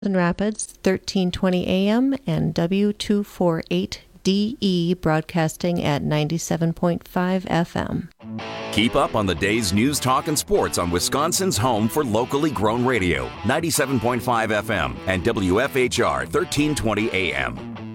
Rapids, 1320 AM and W248DE broadcasting at 97.5 FM. Keep up on the day's news, talk, and sports on Wisconsin's home for locally grown radio, 97.5 FM and WFHR 1320 AM.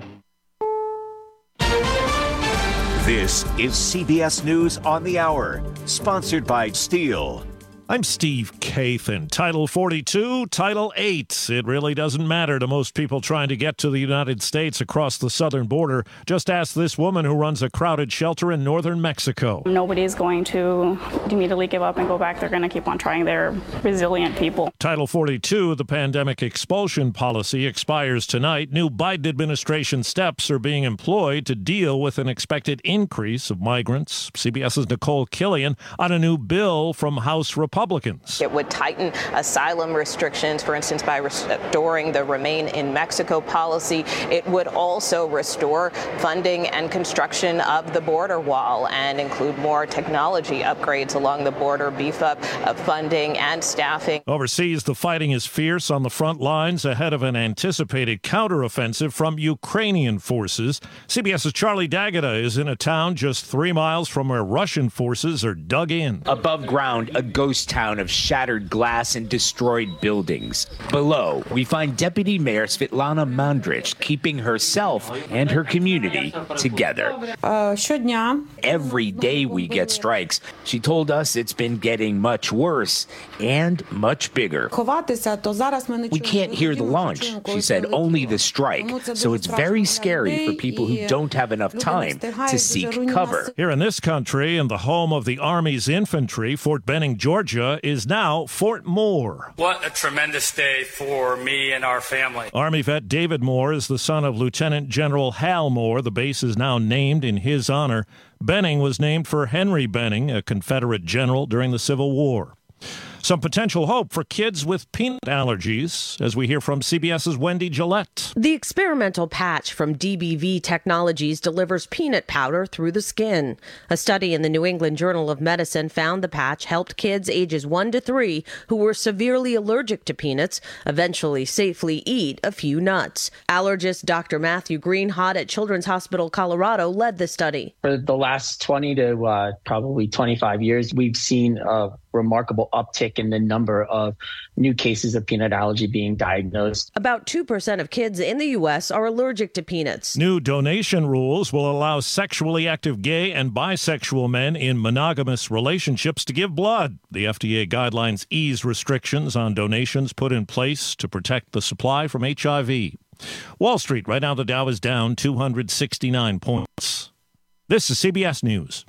This is CBS News on the Hour, sponsored by Steel. I'm Steve Kathan. Title 42, Title 8. It really doesn't matter to most people trying to get to the United States across the southern border. Just ask this woman who runs a crowded shelter in northern Mexico. Nobody's going to immediately give up and go back. They're going to keep on trying. They're resilient people. Title 42, the pandemic expulsion policy, expires tonight. New Biden administration steps are being employed to deal with an expected increase of migrants. CBS's Nicole Killian on a new bill from House Republicans. It would tighten asylum restrictions, for instance, by restoring the Remain in Mexico policy. It would also restore funding and construction of the border wall and include more technology upgrades along the border, beef up funding and staffing. Overseas, the fighting is fierce on the front lines ahead of an anticipated counteroffensive from Ukrainian forces. CBS's Charlie D'Agata is in a town just 3 miles from where Russian forces are dug in. Above ground, a ghost town of shattered glass and destroyed buildings. Below, we find Deputy Mayor Svetlana Mandrich keeping herself and her community together. Every day we get strikes. She told us it's been getting much worse and much bigger. We can't hear the launch, she said, only the strike. So it's very scary for people who don't have enough time to seek cover. Here in this country, in the home of the Army's infantry, Fort Benning, Georgia, is now Fort Moore. What a tremendous day for me and our family. Army vet David Moore is the son of Lieutenant General Hal Moore. The base is now named in his honor. Benning was named for Henry Benning, a Confederate general during the Civil War. Some potential hope for kids with peanut allergies, as we hear from CBS's Wendy Gillette. The experimental patch from DBV Technologies delivers peanut powder through the skin. A study in the New England Journal of Medicine found the patch helped kids ages 1 to 3 who were severely allergic to peanuts eventually safely eat a few nuts. Allergist Dr. Matthew Greenhot at Children's Hospital Colorado led the study. For the last 20 to probably 25 years, we've seen a remarkable uptick in the number of new cases of peanut allergy being diagnosed. About 2% of kids in the U.S. are allergic to peanuts. New donation rules will allow sexually active gay and bisexual men in monogamous relationships to give blood. The FDA guidelines ease restrictions on donations put in place to protect the supply from HIV. Wall Street, right now the Dow is down 269 points. This is CBS News.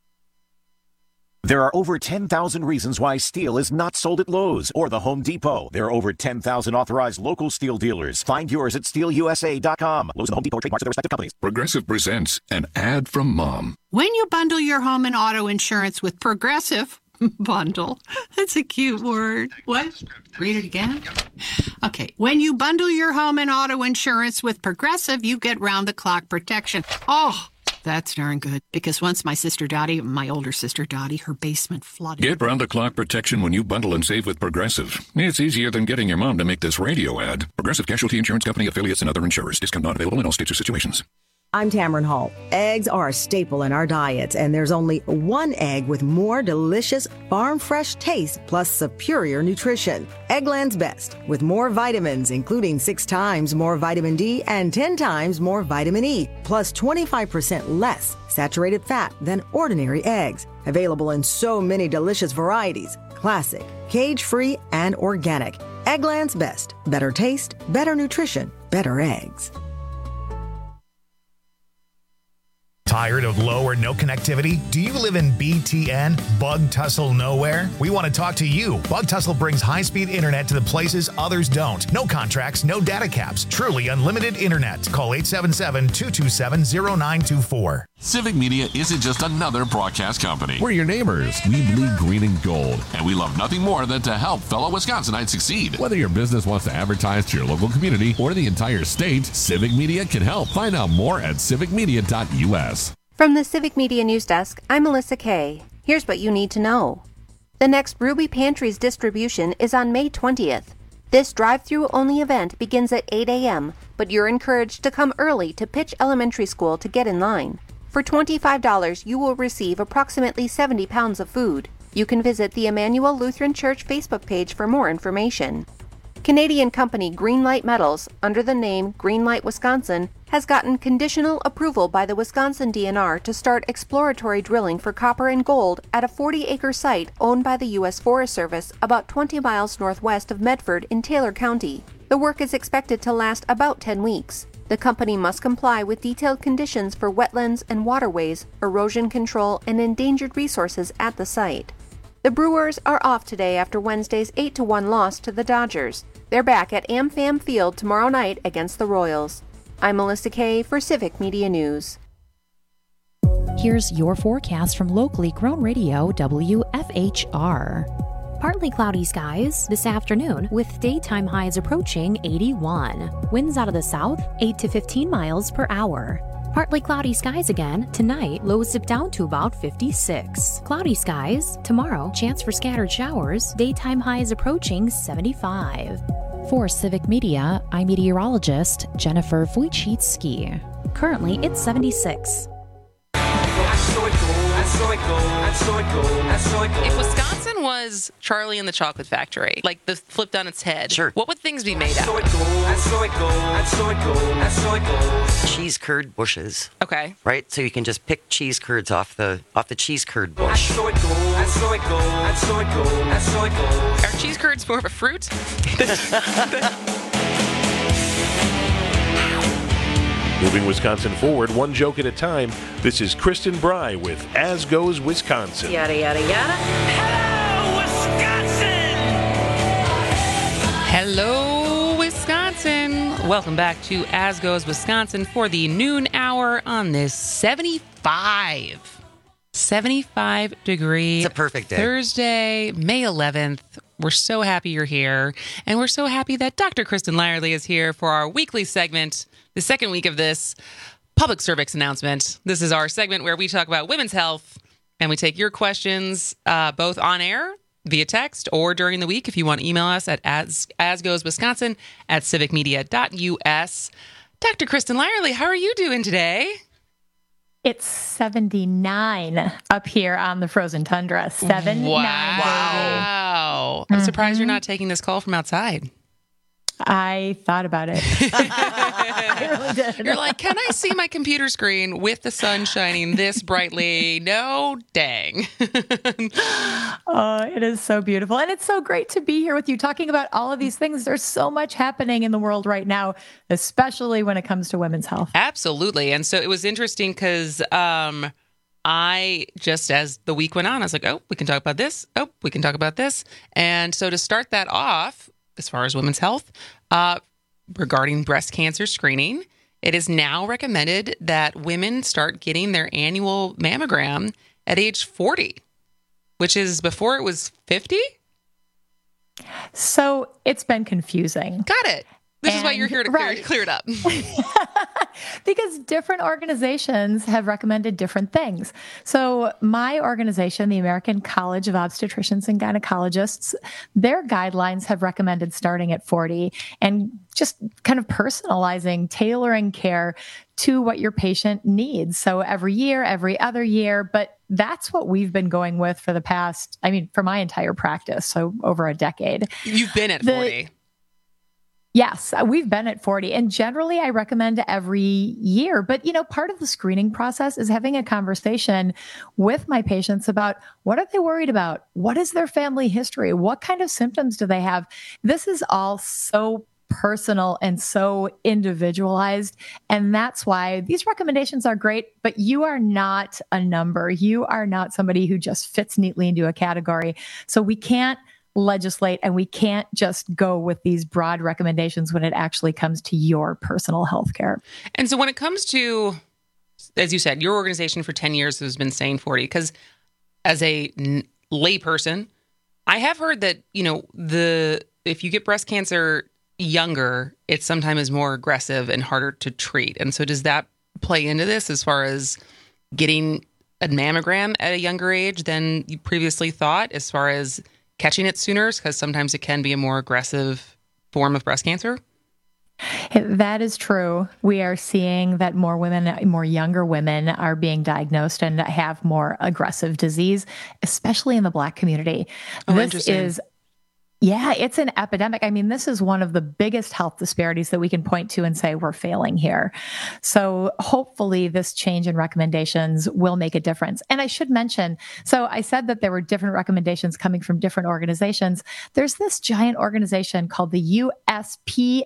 There are over 10,000 reasons why steel is not sold at Lowe's or the Home Depot. There are over 10,000 authorized local steel dealers. Find yours at SteelUSA.com. Lowe's and Home Depot trademarks of their respective companies. Progressive presents an ad from Mom. When you bundle your home and auto insurance with Progressive, bundle, that's a cute word. What? Read it again? Okay. When you bundle your home and auto insurance with Progressive, you get round-the-clock protection. Oh, that's darn good. Because once my older sister Dottie, her basement flooded. Get round-the-clock protection when you bundle and save with Progressive. It's easier than getting your mom to make this radio ad. Progressive Casualty Insurance Company, affiliates, and other insurers. Discount not available in all states or situations. I'm Tamron Hall. Eggs are a staple in our diets, and there's only one egg with more delicious, farm-fresh taste plus superior nutrition. Eggland's Best, with more vitamins, including 6 times more vitamin D and 10 times more vitamin E, plus 25% less saturated fat than ordinary eggs. Available in so many delicious varieties: classic, cage-free, and organic. Eggland's Best. Better taste, better nutrition, better eggs. Tired of low or no connectivity? Do you live in BTN, Bug Tussle Nowhere? We want to talk to you. Bug Tussle brings high-speed internet to the places others don't. No contracts, no data caps. Truly unlimited internet. Call 877-227-0924. Civic Media isn't just another broadcast company. We're your neighbors. We bleed green and gold. And we love nothing more than to help fellow Wisconsinites succeed. Whether your business wants to advertise to your local community or the entire state, Civic Media can help. Find out more at civicmedia.us. From the Civic Media News Desk, I'm Melissa Kay. Here's what you need to know. The next Ruby Pantries distribution is on May 20th. This drive-through only event begins at 8 a.m., but you're encouraged to come early to Pitch Elementary School to get in line. For $25, you will receive approximately 70 pounds of food. You can visit the Emmanuel Lutheran Church Facebook page for more information. Canadian company Greenlight Metals, under the name Greenlight Wisconsin, has gotten conditional approval by the Wisconsin DNR to start exploratory drilling for copper and gold at a 40-acre site owned by the U.S. Forest Service about 20 miles northwest of Medford in Taylor County. The work is expected to last about 10 weeks. The company must comply with detailed conditions for wetlands and waterways, erosion control, and endangered resources at the site. The Brewers are off today after Wednesday's 8-1 loss to the Dodgers. They're back at AmFam Field tomorrow night against the Royals. I'm Melissa Kay for Civic Media News. Here's your forecast from locally grown radio WFHR. Partly cloudy skies this afternoon with daytime highs approaching 81. Winds out of the south 8 to 15 miles per hour. Partly cloudy skies again tonight, lows dip down to about 56. Cloudy skies tomorrow, chance for scattered showers, daytime highs approaching 75. For Civic Media, I'm meteorologist Jennifer Wojcicki. Currently, it's 76. If Wisconsin was Charlie and the Chocolate Factory, like the flipped on its head, sure, what would things be made out of? Cheese curd bushes. Okay. Right? So you can just pick cheese curds off the cheese curd bush. Are cheese curds more of a fruit? Moving Wisconsin forward, one joke at a time, this is Kristen Bry with As Goes Wisconsin. Yada, yada, yada. Hello, Wisconsin. Welcome back to As Goes Wisconsin for the noon hour on this 75 degree. It's a perfect day. Thursday, May 11th. We're so happy you're here. And we're so happy that Dr. Kristen Lyerly is here for our weekly segment, the second week of this public service announcement. This is our segment where we talk about women's health and we take your questions both on air, via text, or during the week if you want to email us at asgoeswisconsin@civicmedia.us. Dr. Kristen Lyerly, how are you doing today? It's 79 up here on the frozen tundra. 79. Wow. I'm surprised you're not taking this call from outside. I thought about it. I really did. You're like, can I see my computer screen with the sun shining this brightly? No, dang. Oh, it is so beautiful. And it's so great to be here with you talking about all of these things. There's so much happening in the world right now, especially when it comes to women's health. Absolutely. And so it was interesting because I just, as the week went on, I was like, oh, we can talk about this. Oh, we can talk about this. And so to start that off, as far as women's health, regarding breast cancer screening, it is now recommended that women start getting their annual mammogram at age 40, which is before it was 50. So it's been confusing. Got it. This is why you're here to clear it up. Because different organizations have recommended different things. So my organization, the American College of Obstetricians and Gynecologists, their guidelines have recommended starting at 40 and just kind of personalizing, tailoring care to what your patient needs. So every year, every other year, but that's what we've been going with for the past, for my entire practice. So over a decade. You've been at 40. Yes, we've been at 40. And generally, I recommend every year. But, part of the screening process is having a conversation with my patients about what are they worried about? What is their family history? What kind of symptoms do they have? This is all so personal and so individualized. And that's why these recommendations are great, but you are not a number. You are not somebody who just fits neatly into a category. So we can't legislate and we can't just go with these broad recommendations when it actually comes to your personal health care. And so when it comes to, as you said, your organization for 10 years has been saying 40, because as a lay person, I have heard that, if you get breast cancer younger, it sometimes is more aggressive and harder to treat. And so does that play into this as far as getting a mammogram at a younger age than you previously thought, as far as catching it sooner, because sometimes it can be a more aggressive form of breast cancer? That is true. We are seeing that more women, more younger women are being diagnosed and have more aggressive disease, especially in the Black community. It's an epidemic. I mean, this is one of the biggest health disparities that we can point to and say we're failing here. So hopefully this change in recommendations will make a difference. And I should mention, so I said that there were different recommendations coming from different organizations. There's this giant organization called the USPSTF,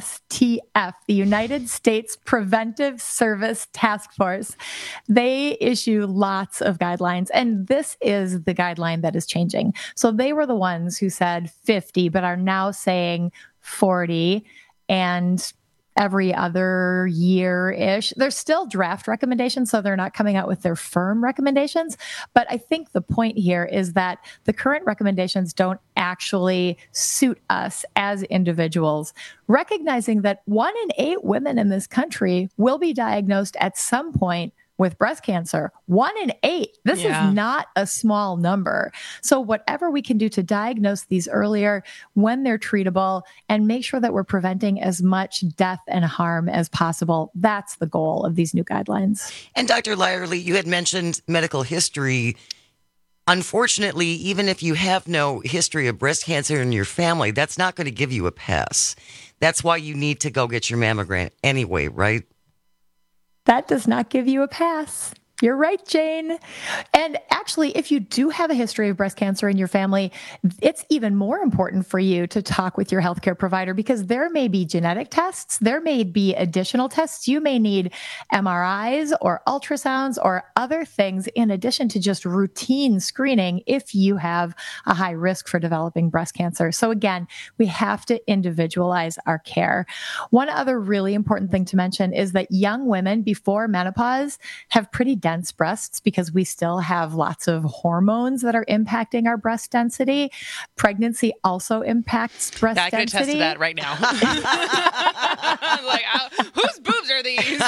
the United States Preventive Service Task Force. They issue lots of guidelines, and this is the guideline that is changing. So they were the ones who said 50, but are now saying 40, and every other year-ish. There's still draft recommendations, so they're not coming out with their firm recommendations. But I think the point here is that the current recommendations don't actually suit us as individuals. Recognizing that 1 in 8 women in this country will be diagnosed at some point with breast cancer. 1 in 8. This is not a small number. So whatever we can do to diagnose these earlier when they're treatable and make sure that we're preventing as much death and harm as possible, that's the goal of these new guidelines. And Dr. Lyerly, you had mentioned medical history. Unfortunately, even if you have no history of breast cancer in your family, that's not going to give you a pass. That's why you need to go get your mammogram anyway, right? That does not give you a pass. You're right, Jane. And actually, if you do have a history of breast cancer in your family, it's even more important for you to talk with your healthcare provider because there may be genetic tests. There may be additional tests. You may need MRIs or ultrasounds or other things in addition to just routine screening if you have a high risk for developing breast cancer. So again, we have to individualize our care. One other really important thing to mention is that young women before menopause have pretty dense breasts because we still have lots of hormones that are impacting our breast density. Pregnancy also impacts breast density. I can attest to that right now. Like, whose boobs are these?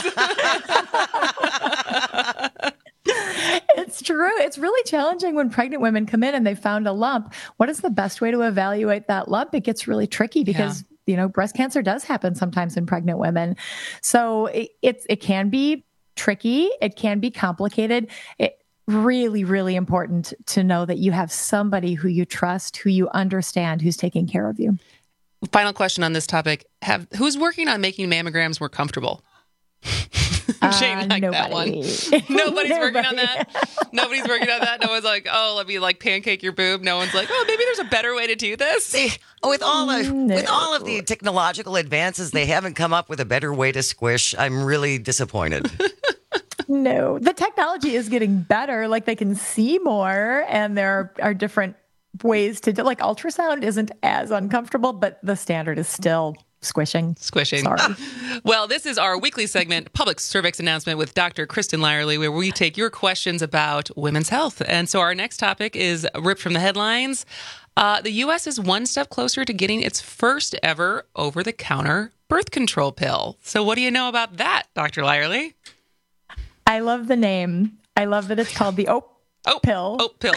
It's true. It's really challenging when pregnant women come in and they found a lump. What is the best way to evaluate that lump? It gets really tricky because breast cancer does happen sometimes in pregnant women. So it can be tricky. It can be complicated. It really, really important to know that you have somebody who you trust, who you understand, who's taking care of you. Final question on this topic. Who's working on making mammograms more comfortable? Shane liked that one. Nobody's working on that. Nobody's working on that. No one's like, oh, let me pancake your boob. No one's like, oh, maybe there's a better way to do this. With all of the technological advances, they haven't come up with a better way to squish. I'm really disappointed. No, the technology is getting better. They can see more, and there are different ways to do. Ultrasound isn't as uncomfortable, but the standard is still squishing. Sorry. Well, this is our weekly segment, Public Cervix Announcement with Dr. Kristen Lyerly, where we take your questions about women's health. And so our next topic is ripped from the headlines. The U.S. is one step closer to getting its first ever over-the-counter birth control pill. So what do you know about that, Dr. Lyerly? I love the name. I love that it's called the pill. Oat pill.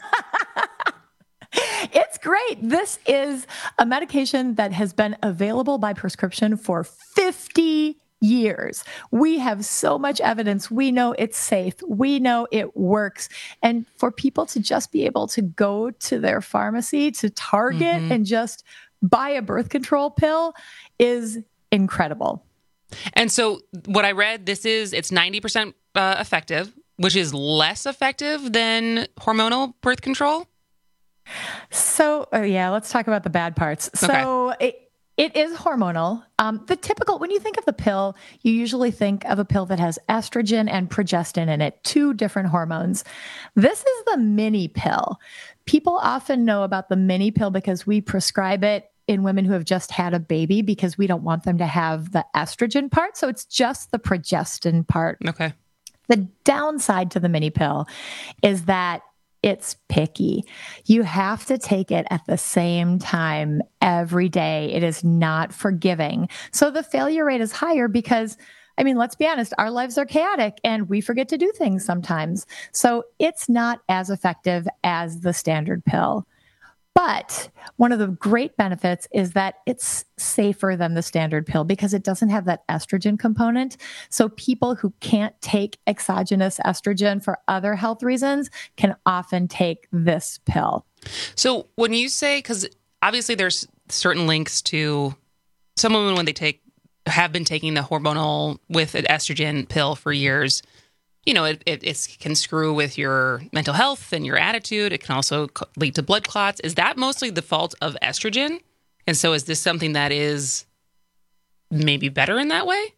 It's great. This is a medication that has been available by prescription for 50 years. We have so much evidence. We know it's safe. We know it works. And for people to just be able to go to their pharmacy, to Target, and just buy a birth control pill is incredible. And so what I read, it's 90% effective, which is less effective than hormonal birth control. So, let's talk about the bad parts. Okay. So it is hormonal. The typical, when you think of the pill, you usually think of a pill that has estrogen and progestin in it, 2 different hormones. This is the mini pill. People often know about the mini pill because we prescribe it in women who have just had a baby because we don't want them to have the estrogen part. So it's just the progestin part. Okay. The downside to the mini pill is that it's picky. You have to take it at the same time every day. It is not forgiving. So the failure rate is higher because, let's be honest, our lives are chaotic and we forget to do things sometimes. So it's not as effective as the standard pill. But one of the great benefits is that it's safer than the standard pill because it doesn't have that estrogen component. So people who can't take exogenous estrogen for other health reasons can often take this pill. So when you say, because obviously there's certain links to some women when they have been taking the hormonal with an estrogen pill for years, you know, it can screw with your mental health and your attitude. It can also lead to blood clots. Is that mostly the fault of estrogen? And so is this something that is maybe better in that way?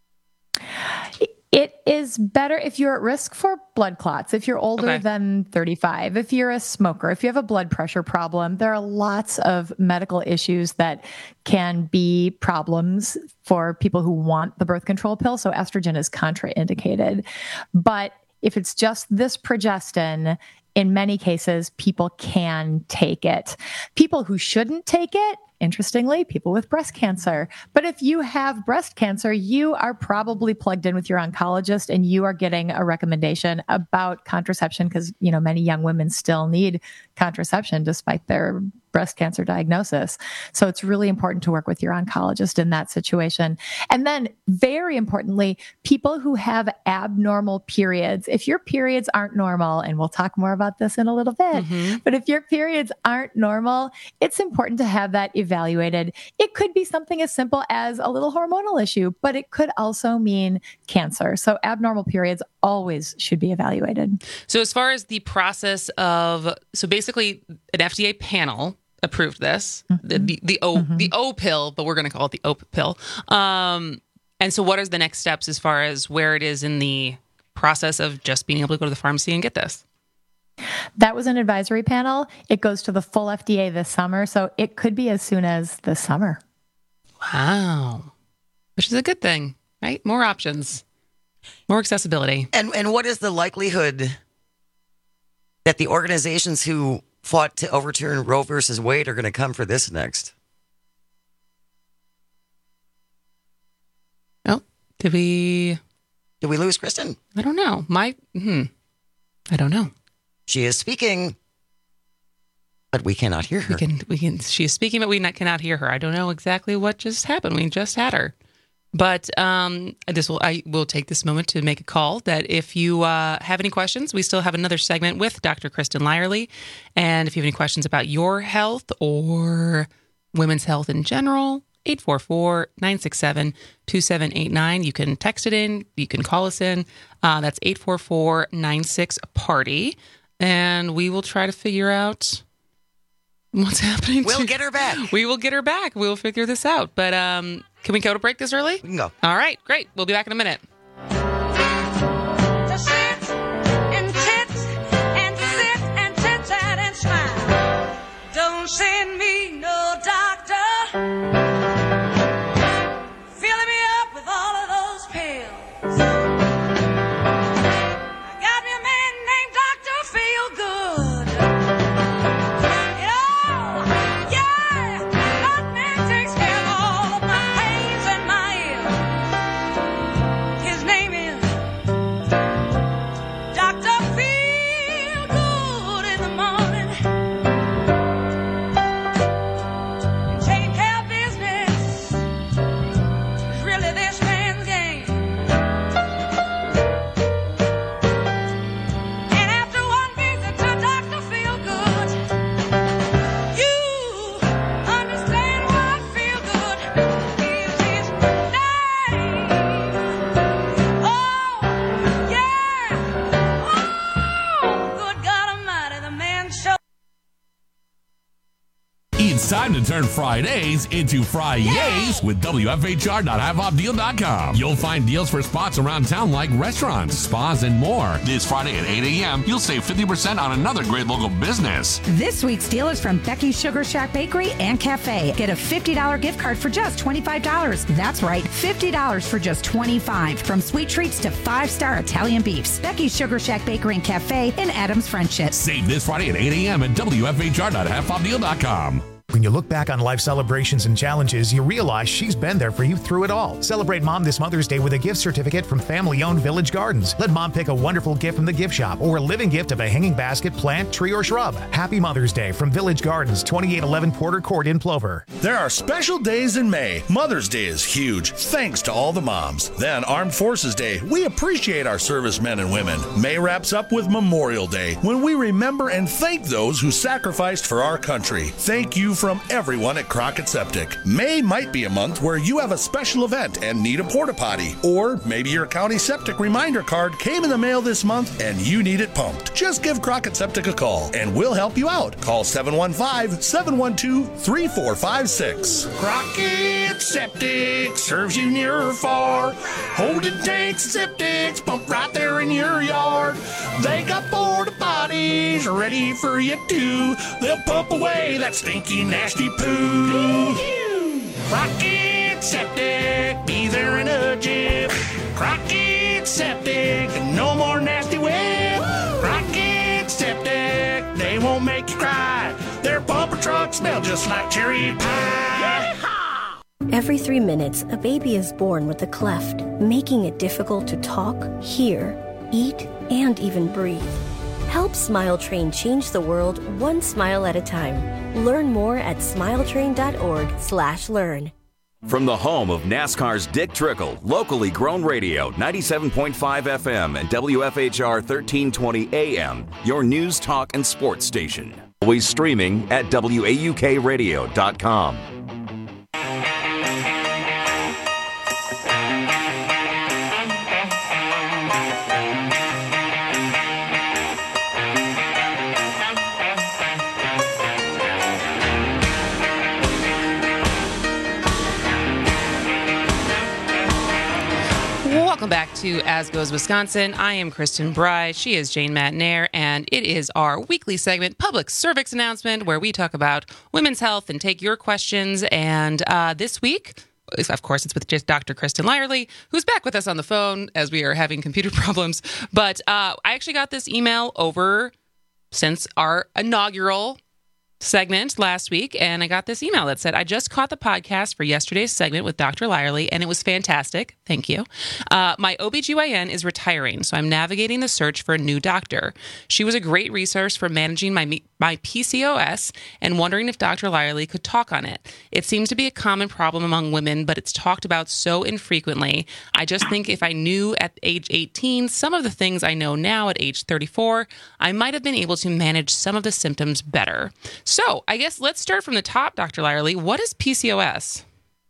It is better if you're at risk for blood clots, if you're older than 35, if you're a smoker, if you have a blood pressure problem. There are lots of medical issues that can be problems for people who want the birth control pill. So estrogen is contraindicated. But if it's just this progestin, in many cases, people can take it. People who shouldn't take it, interestingly, people with breast cancer. But if you have breast cancer, you are probably plugged in with your oncologist and you are getting a recommendation about contraception because, you know, many young women still need contraception despite their breast cancer diagnosis. So it's really important to work with your oncologist in that situation. And then very importantly, people who have abnormal periods, if your periods aren't normal, and we'll talk more about this in a little bit, but if your periods aren't normal, it's important to have that evaluated. It could be something as simple as a little hormonal issue, but it could also mean cancer. So abnormal periods always should be evaluated. So as far as the process of, so basically an FDA panel approved this, the O pill, but we're going to call it the OP pill. And so what is the next steps as far as where it is in the process of just being able to go to the pharmacy and get this? That was an advisory panel. It goes to the full FDA this summer. So it could be as soon as this summer. Wow. Which is a good thing, right? More options, more accessibility. And what is the likelihood that the organizations who fought to overturn Roe versus Wade are going to come for this next? Oh, did we lose Kristen? I don't know. I don't know. She is speaking, but we cannot hear her. She is speaking, but we cannot hear her. I don't know exactly what just happened. We just had her. But I will take this moment to make a call that if you have any questions, we still have another segment with Dr. Kristen Lyerly. And if you have any questions about your health or women's health in general, 844-967-2789. You can text it in. You can call us in. That's 844-96-PARTY. And we will try to figure out what's happening. We'll get her back. We will get her back. We'll figure this out. But can we go to break this early? We can go. All right, great. We'll be back in a minute. To sit and tit and sit and tit-tat and smile. Don't send me no doctor. Filling me up with all of those pills. I got me a man named Dr. Feelgood. That man takes care of all of my pains and my ills. His name is Dr. Feelgood in the morning. Taking care of business is really this man's game. And after one visit to Dr. Feelgood, you understand what Feelgood is his name. Oh, yeah. Oh, good God Almighty, the man show. It's time to turn Fridays into Fri-yays with WFHR.HaveOffDeal.com. You'll find deals for spots around town like restaurants, spas, and more. This Friday at 8 a.m., you'll save 50% on another great local business. This week's deal is from Becky's Sugar Shack Bakery and Cafe. Get a $50 gift card for just $25. That's right, $50 for just $25. From sweet treats to 5-star Italian beefs. Becky's Sugar Shack Bakery and Cafe in Adams Friendship. Save this Friday at 8 a.m. at WFHR.HaveOffDeal.com. When you look back on life celebrations and challenges, you realize she's been there for you through it all. Celebrate Mom this Mother's Day with a gift certificate from family-owned Village Gardens. Let Mom pick a wonderful gift from the gift shop or a living gift of a hanging basket, plant, tree, or shrub. Happy Mother's Day from Village Gardens, 2811 Porter Court in Plover. There are special days in May. Mother's Day is huge, thanks to all the moms. Then Armed Forces Day. We appreciate our servicemen and women. May wraps up with Memorial Day, when we remember and thank those who sacrificed for our country. Thank you from everyone at Crockett Septic. May might be a month where you have a special event and need a porta potty. Or maybe your county septic reminder card came in the mail this month and you need it pumped. Just give Crockett Septic a call and we'll help you out. Call 715-712-3456. Crockett Septic serves you near or far. Holding tanks, septics, pump right there in your yard. They got porta potties ready for you too. They'll pump away that stinky, nasty poo. Crockett Septic, be there in a jiff. Crockett Septic, no more nasty whip. Crockett Septic, they won't make you cry. Their bumper trucks smell just like cherry pie. Every 3 minutes, a baby is born with a cleft, making it difficult to talk, hear, eat, and even breathe. Help Smile Train change the world one smile at a time. Learn more at smiletrain.org/learn. From the home of NASCAR's Dick Trickle, locally grown radio, 97.5 FM and WFHR 1320 AM, your news, talk, and sports station. Always streaming at WAUKradio.com. Welcome back to As Goes Wisconsin. I am Kristen Bry. She is Jane Matnair, and it is our weekly segment, Public Cervix Announcement, where we talk about women's health and take your questions. And this week, of course, it's with just Dr. Kristen Lyerly, who's back with us on the phone as we are having computer problems. But I actually got this email over since our inaugural segment last week, and I got this email that said, I just caught the podcast for yesterday's segment with Dr. Lyerly, and it was fantastic. Thank you. My OBGYN is retiring, so I'm navigating the search for a new doctor. She was a great resource for managing my PCOS and wondering if Dr. Lyerly could talk on it. It seems to be a common problem among women, but it's talked about so infrequently. I just think if I knew at age 18 some of the things I know now at age 34, I might have been able to manage some of the symptoms better. So I guess let's start from the top, Dr. Lyerly. What is PCOS?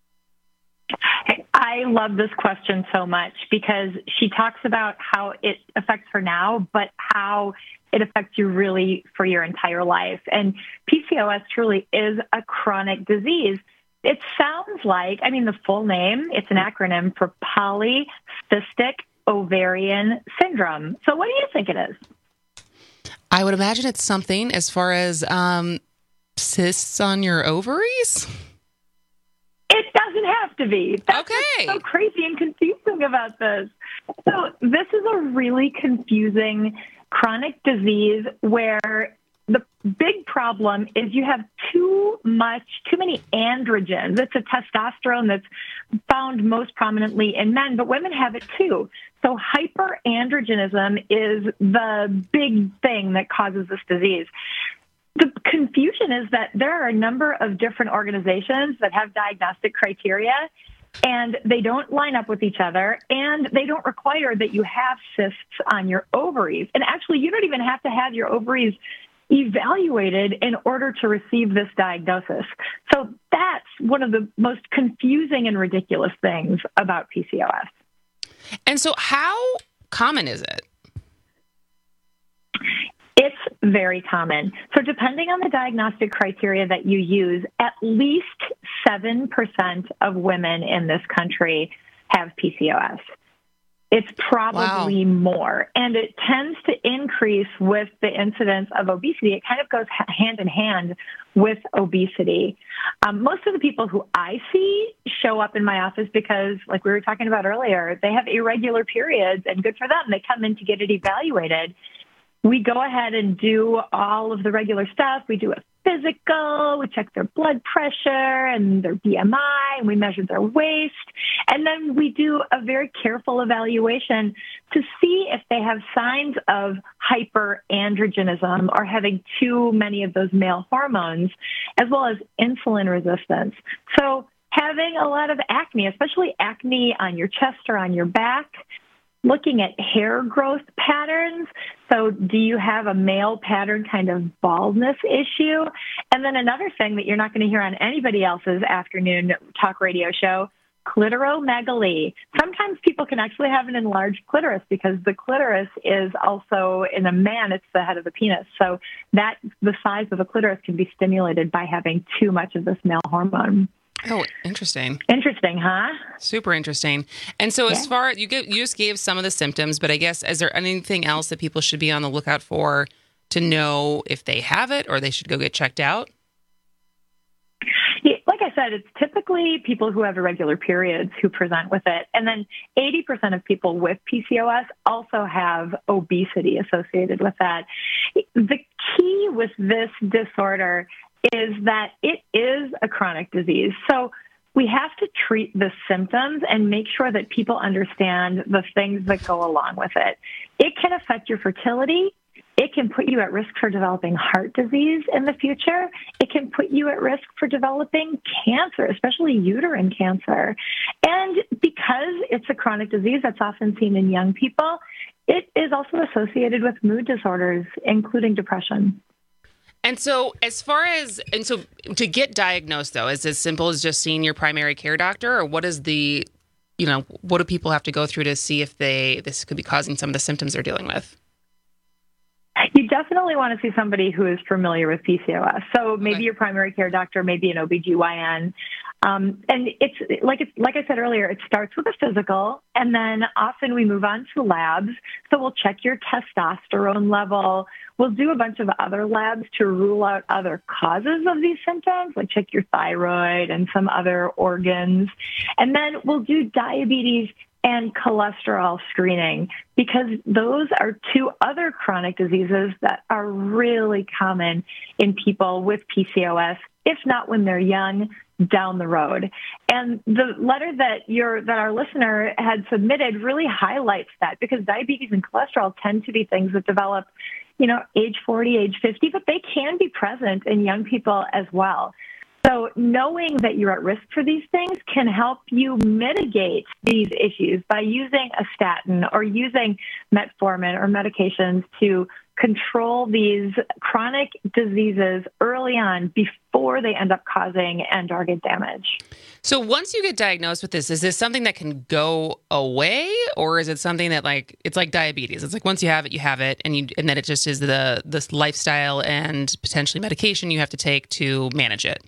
I love this question so much because she talks about how it affects her now, but how it affects you really for your entire life. And PCOS truly is a chronic disease. It sounds like, the full name, it's an acronym for polycystic ovarian syndrome. So what do you think it is? I would imagine it's something as far as cysts on your ovaries? It doesn't have to be. That's what's so crazy and confusing about this. So this is a really confusing chronic disease where the big problem is you have too many androgens. It's a testosterone that's found most prominently in men, but women have it too. So hyperandrogenism is the big thing that causes this disease. The confusion is that there are a number of different organizations that have diagnostic criteria, and they don't line up with each other, and they don't require that you have cysts on your ovaries. And actually, you don't even have to have your ovaries evaluated in order to receive this diagnosis. So that's one of the most confusing and ridiculous things about PCOS. And so how common is it? It's very common. So depending on the diagnostic criteria that you use, at least 7% of women in this country have PCOS. It's probably more. And it tends to increase with the incidence of obesity. It kind of goes hand in hand with obesity. Most of the people who I see show up in my office because, like we were talking about earlier, they have irregular periods, and good for them. They come in to get it evaluated. we go ahead and do all of the regular stuff. We do a physical, we check their blood pressure and their BMI, and we measure their waist. And then we do a very careful evaluation to see if they have signs of hyperandrogenism or having too many of those male hormones, as well as insulin resistance. So having a lot of acne, especially acne on your chest or on your back, looking at hair growth patterns. So do you have a male pattern kind of baldness issue? And then another thing that you're not going to hear on anybody else's afternoon talk radio show, clitoromegaly. Sometimes people can actually have an enlarged clitoris because the clitoris is also, in a man, it's the head of the penis. So that the size of the clitoris can be stimulated by having too much of this male hormone. Oh, interesting. Interesting, huh? Super interesting. And so as far, you just gave some of the symptoms, but I guess, is there anything else that people should be on the lookout for to know if they have it or they should go get checked out? Yeah, like I said, it's typically people who have irregular periods who present with it. And then 80% of people with PCOS also have obesity associated with that. The key with this disorder is that it is a chronic disease. So we have to treat the symptoms and make sure that people understand the things that go along with it. It can affect your fertility. It can put you at risk for developing heart disease in the future. It can put you at risk for developing cancer, especially uterine cancer. And because it's a chronic disease that's often seen in young people, it is also associated with mood disorders, including depression. And so to get diagnosed, though, is it as simple as just seeing your primary care doctor, or what is what do people have to go through to see if this could be causing some of the symptoms they're dealing with? You definitely want to see somebody who is familiar with PCOS. So maybe your primary care doctor, maybe an OBGYN. And it's like I said earlier, it starts with a physical, and then often we move on to labs. So we'll check your testosterone level. We'll do a bunch of other labs to rule out other causes of these symptoms, like check your thyroid and some other organs. And then we'll do diabetes and cholesterol screening, because those are two other chronic diseases that are really common in people with PCOS, if not when they're young, down the road. And the letter that our listener had submitted really highlights that, because diabetes and cholesterol tend to be things that develop, age 40, age 50, but they can be present in young people as well. So knowing that you're at risk for these things can help you mitigate these issues by using a statin or using metformin or medications to control these chronic diseases early on before they end up causing end organ damage. So once you get diagnosed with this, is this something that can go away, or is it something that it's like diabetes? It's like once you have it, and then it just is this lifestyle and potentially medication you have to take to manage it?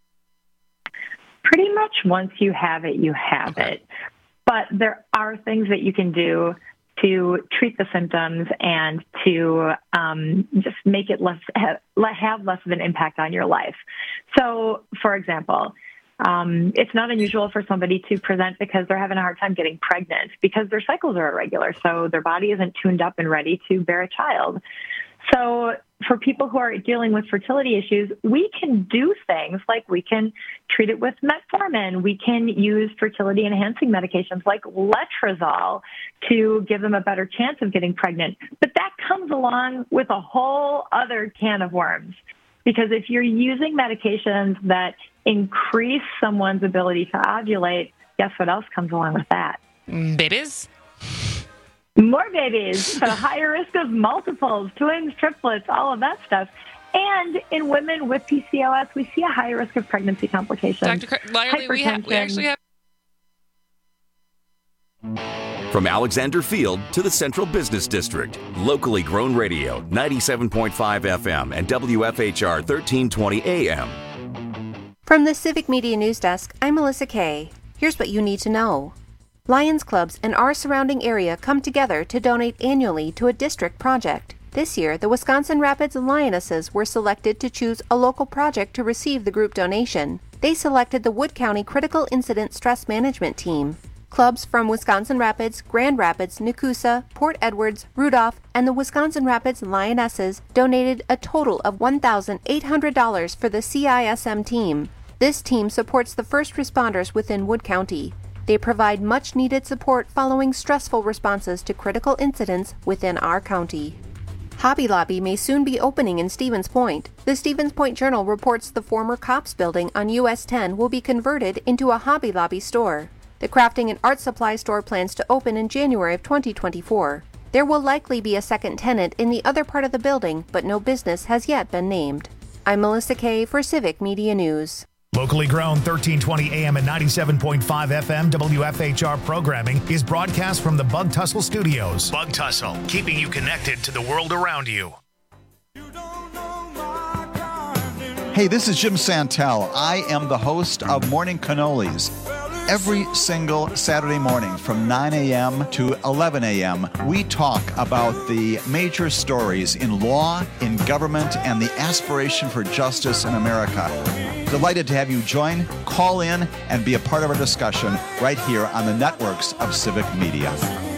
Pretty much once you have it, you have it. But there are things that you can do to treat the symptoms and to just make it have less of an impact on your life. So, for example, it's not unusual for somebody to present because they're having a hard time getting pregnant because their cycles are irregular, so their body isn't tuned up and ready to bear a child. So for people who are dealing with fertility issues, we can do things like we can treat it with metformin. We can use fertility-enhancing medications like letrozole to give them a better chance of getting pregnant. But that comes along with a whole other can of worms. Because if you're using medications that increase someone's ability to ovulate, guess what else comes along with that? Babies? More babies, so higher risk of multiples, twins, triplets, all of that stuff. And in women with PCOS, we see a higher risk of pregnancy complications. Dr. Lyerly, we actually have... From Alexander Field to the Central Business District, locally grown radio, 97.5 FM and WFHR 1320 AM. From the Civic Media News Desk, I'm Melissa Kay. Here's what you need to know. Lions clubs in our surrounding area come together to donate annually to a district project. This year, the Wisconsin Rapids Lionesses were selected to choose a local project to receive the group donation. They selected the Wood County Critical Incident Stress Management Team. Clubs from Wisconsin Rapids, Grand Rapids, Nakusa, Port Edwards, Rudolph, and the Wisconsin Rapids Lionesses donated a total of $1,800 for the CISM team. This team supports the first responders within Wood County. They provide much-needed support following stressful responses to critical incidents within our county. Hobby Lobby may soon be opening in Stevens Point. The Stevens Point Journal reports the former Cops building on US 10 will be converted into a Hobby Lobby store. The crafting and art supply store plans to open in January of 2024. There will likely be a second tenant in the other part of the building, but no business has yet been named. I'm Melissa Kay for Civic Media News. Locally grown 1320 AM and 97.5 FM WFHR programming is broadcast from the Bug Tussle Studios. Bug Tussle, keeping you connected to the world around you. Hey, this is Jim Santel. I am the host of Morning Cannolis. Every single Saturday morning from 9 a.m. to 11 a.m., we talk about the major stories in law, in government, and the aspiration for justice in America. Delighted to have you join, call in, and be a part of our discussion right here on the networks of Civic Media.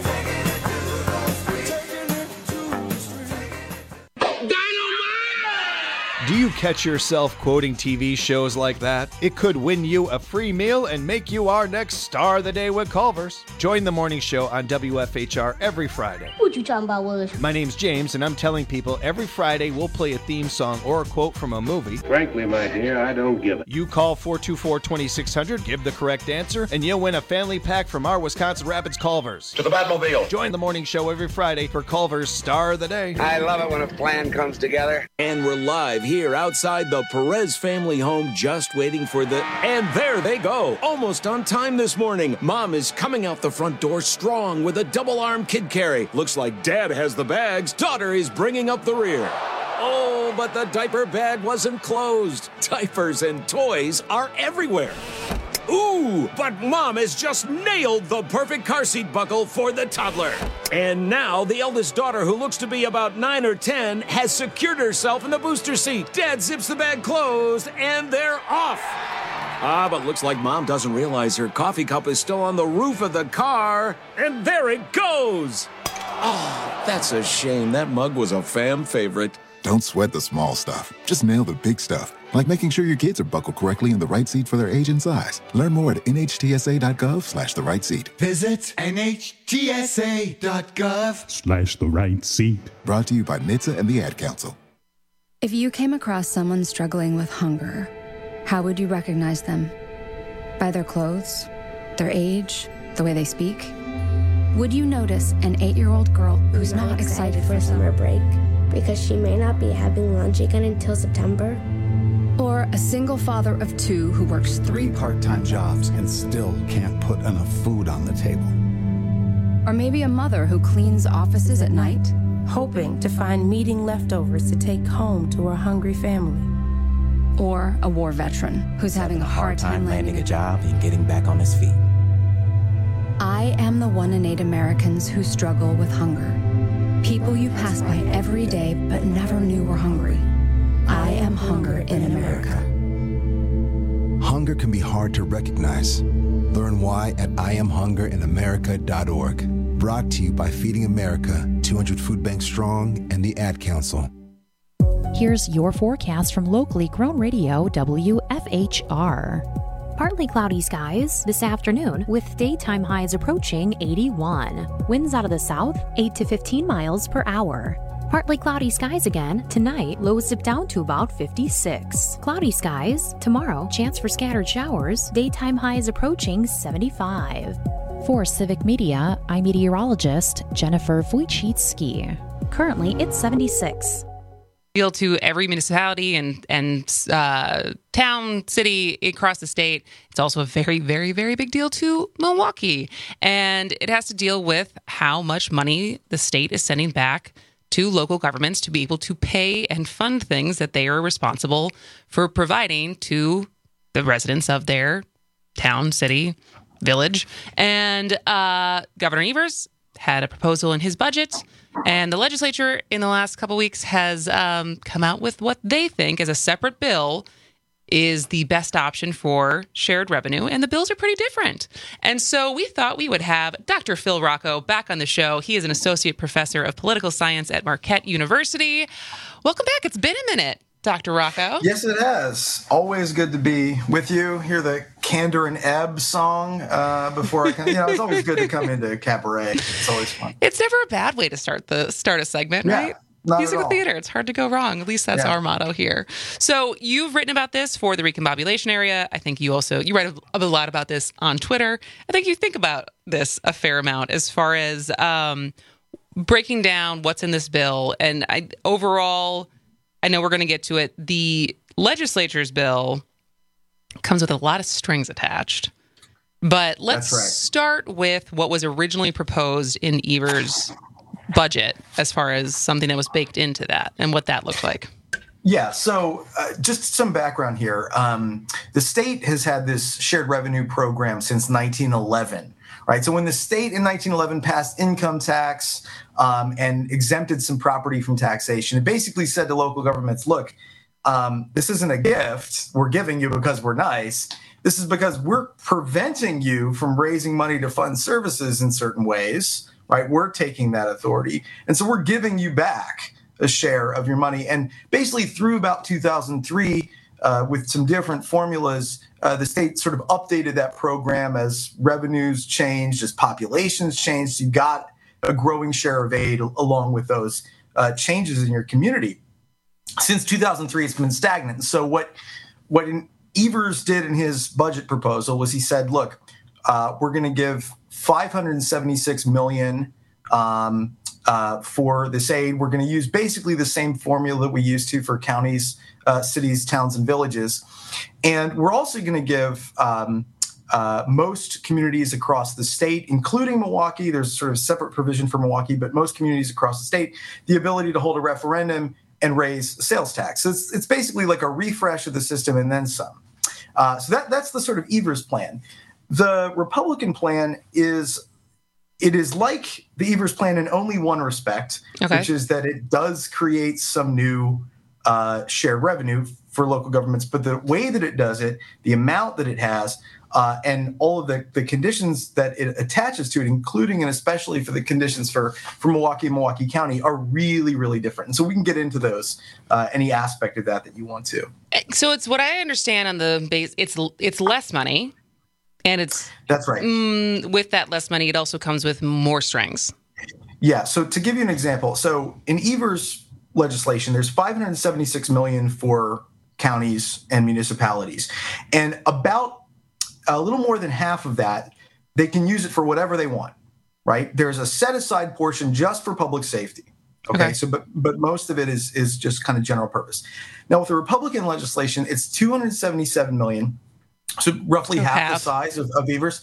Do you catch yourself quoting TV shows like that? It could win you a free meal and make you our next star of the day with Culver's. Join the morning show on WFHR every Friday. What you talking about, Willis? My name's James, and I'm telling people every Friday we'll play a theme song or a quote from a movie. Frankly, my dear, I don't give it. You call 424-2600, give the correct answer, and you'll win a family pack from our Wisconsin Rapids Culver's. To the Batmobile. Join the morning show every Friday for Culver's Star of the Day. I love it when a plan comes together. And we're live here outside the Perez family home, just waiting for the... And there they go, almost on time this morning. Mom is coming out the front door strong with a double-arm kid carry. Looks like Dad has the bags. Daughter is bringing up the rear. Oh, but the diaper bag wasn't closed. Diapers and toys are everywhere. Ooh, but Mom has just nailed the perfect car seat buckle for the toddler. And now the eldest daughter, who looks to be about 9 or 10, has secured herself in the booster seat. Dad zips the bag closed, and they're off. But looks like Mom doesn't realize her coffee cup is still on the roof of the car. And there it goes. Oh, that's a shame. That mug was a fam favorite. Don't sweat the small stuff. Just nail the big stuff, like making sure your kids are buckled correctly in the right seat for their age and size. Learn more at nhtsa.gov/the right seat. Visit nhtsa.gov/the right seat. Brought to you by NHTSA and the Ad Council. If you came across someone struggling with hunger, how would you recognize them? By their clothes, their age, the way they speak? Would you notice an 8-year-old girl who's not excited for summer break because she may not be having lunch again until September? Or a single father of 2 who works 3 part-time jobs and still can't put enough food on the table? Or maybe a mother who cleans offices at night, hoping to find meeting leftovers to take home to her hungry family. Or a war veteran who's having a hard time landing a job and getting back on his feet. I am the 1 in 8 Americans who struggle with hunger. People you pass by every day but never knew were hungry. I am hunger in America. Hunger can be hard to recognize. Learn why at IamHungerInAmerica.org. Brought to you by Feeding America, 200 Food Banks Strong, and the Ad Council. Here's your forecast from locally grown radio WFHR. Partly cloudy skies this afternoon with daytime highs approaching 81. Winds out of the south 8 to 15 miles per hour. Partly cloudy skies again tonight, lows dip down to about 56. Cloudy skies tomorrow, chance for scattered showers, daytime highs approaching 75. For Civic Media, I'm meteorologist Jennifer Wojcicki. Currently, it's 76. Appeal to every municipality and town, city across the state. It's also a very, very, very big deal to Milwaukee. And it has to deal with how much money the state is sending back to local governments to be able to pay and fund things that they are responsible for providing to the residents of their town, city, village. And Governor Evers had a proposal in his budget, and the legislature in the last couple weeks has come out with what they think is a separate bill is the best option for shared revenue, and the bills are pretty different. And so we thought we would have Dr. Phil Rocco back on the show. He is an associate professor of political science at Marquette University. Welcome back. It's been a minute, Dr. Rocco. Yes, it has. Always good to be with you. Hear the Candor and Ebb song before I come. It's always good to come into Cabaret. It's always fun. It's never a bad way to start a segment, right? Musical theater. It's hard to go wrong. At least that's our motto here. So you've written about this for the recombobulation area. I think you write a lot about this on Twitter. I think you think about this a fair amount as far as breaking down what's in this bill. And overall, I know we're going to get to it. The legislature's bill comes with a lot of strings attached. But let's start with what was originally proposed in Evers' budget as far as something that was baked into that and what that looked like. Yeah, so just some background here. The state has had this shared revenue program since 1911, right? So when the state in 1911 passed income tax and exempted some property from taxation, it basically said to local governments, look, this isn't a gift we're giving you because we're nice. This is because we're preventing you from raising money to fund services in certain ways. Right, we're taking that authority, and so we're giving you back a share of your money. And basically, through about 2003, with some different formulas, the state sort of updated that program as revenues changed, as populations changed. You got a growing share of aid along with those changes in your community. Since 2003, it's been stagnant. And so what Evers did in his budget proposal was he said, look, we're going to give $576 million for this aid. We're going to use basically the same formula that we used to for counties, cities, towns, and villages. And we're also going to give most communities across the state, including Milwaukee, there's sort of separate provision for Milwaukee, but most communities across the state, the ability to hold a referendum and raise sales tax. So it's basically like a refresh of the system and then some. So that's the sort of Evers plan. The Republican plan is like the Evers plan in only one respect, which is that it does create some new shared revenue for local governments. But the way that it does it, the amount that it has, and all of the conditions that it attaches to it, including and especially for the conditions for Milwaukee and Milwaukee County, are really, really different. And so we can get into those, any aspect of that you want to. So it's what I understand on the base. It's less money. And that's right. With that less money, it also comes with more strings. Yeah. So to give you an example, so in Evers' legislation, there's $576 million for counties and municipalities, and about a little more than half of that, they can use it for whatever they want. Right? There's a set aside portion just for public safety. Okay. So, but most of it is just kind of general purpose. Now, with the Republican legislation, it's $277 million. So roughly half the size of Evers.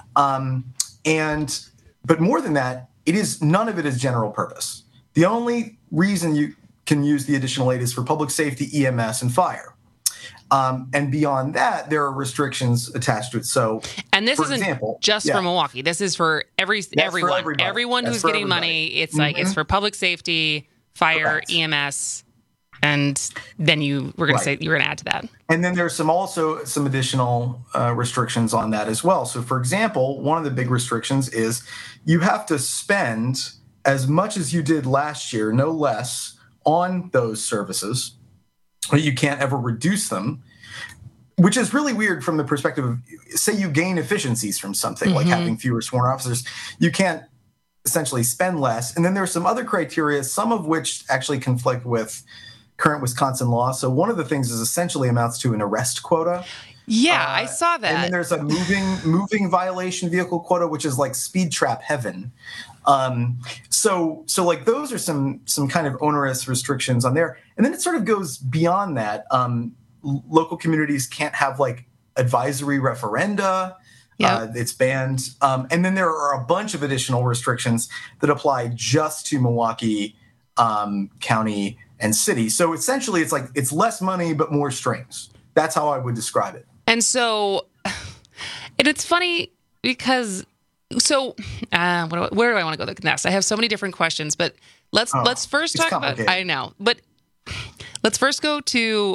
But more than that, none of it is general purpose. The only reason you can use the additional aid is for public safety, EMS, and fire. And beyond that, there are restrictions attached to it. So, and this isn't just for Milwaukee. This is for everyone. Everyone who's getting money. It's like it's for public safety, fire, EMS. And then you were going to say you were going to add to that. And then there's also some additional restrictions on that as well. So, for example, one of the big restrictions is you have to spend as much as you did last year, no less, on those services. You can't ever reduce them, which is really weird from the perspective of, say you gain efficiencies from something like having fewer sworn officers. You can't essentially spend less. And then there's some other criteria, some of which actually conflict with current Wisconsin law. So one of the things is essentially amounts to an arrest quota. Yeah, I saw that. And then there's a moving violation vehicle quota, which is like speed trap heaven. So like those are some kind of onerous restrictions on there. And then it sort of goes beyond that. Local communities can't have like advisory referenda. It's banned. And then there are a bunch of additional restrictions that apply just to Milwaukee County and city. So essentially it's less money, but more strings. That's how I would describe it. And so, and it's funny because, where do I want to go next? I have so many different questions, but let's first talk about, I know, but let's first go to